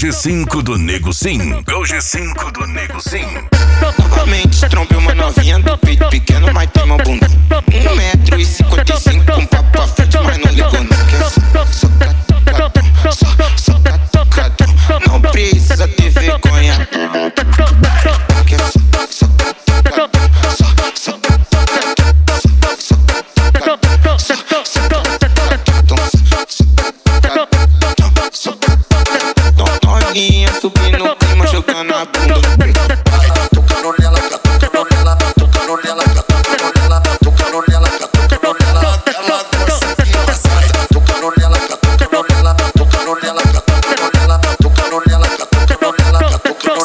G5 do Nego Sim. É o G5 do Nego Sim. Novamente trombei uma novinha do peito pequeno, mas tem uma bunda 1,55 m, com papo pra frente, mas não ligou não. Só catucado, não precisa ter vergonha. Novinha subindo no clima, jogando a bunda. Tocando nela, tocando nela, tocando nela, tocando nela, tocando nela, tocando nela. Ela gosta de passar. Tocando nela, tocando nela, tocando nela, tocando nela, tocando nela, tocando nela, tocando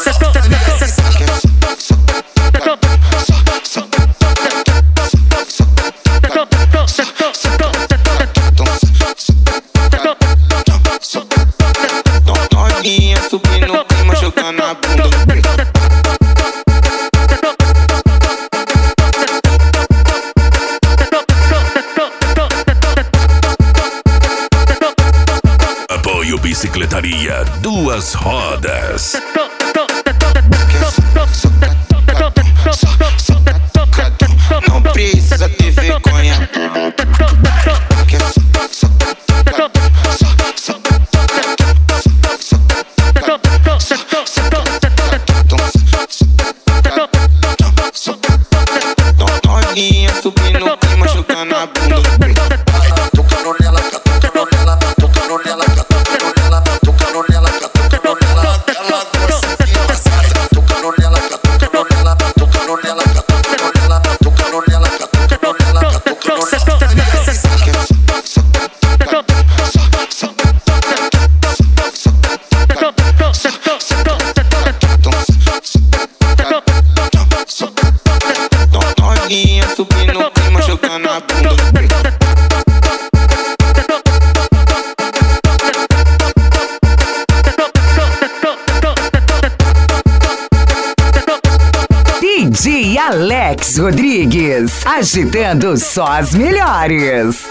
Novinha subindo no clima, jogando a bunda. Apoio Bicicletaria Duas Rodas. Não precisa ter vergonha. Novinha subindo no clima, jogando a bunda. tocando nela, tocando nela, tocando nela, tocando nela, tocando nela, tocando nela. Ela gosta de passar. Tocando nela, tocando nela, tocando nela, tocando nela, tocando nela, tocando nela, tocando Novinha subindo no clima, jogando a bunda. DJ Alex Rodrigues, agitando só as melhores.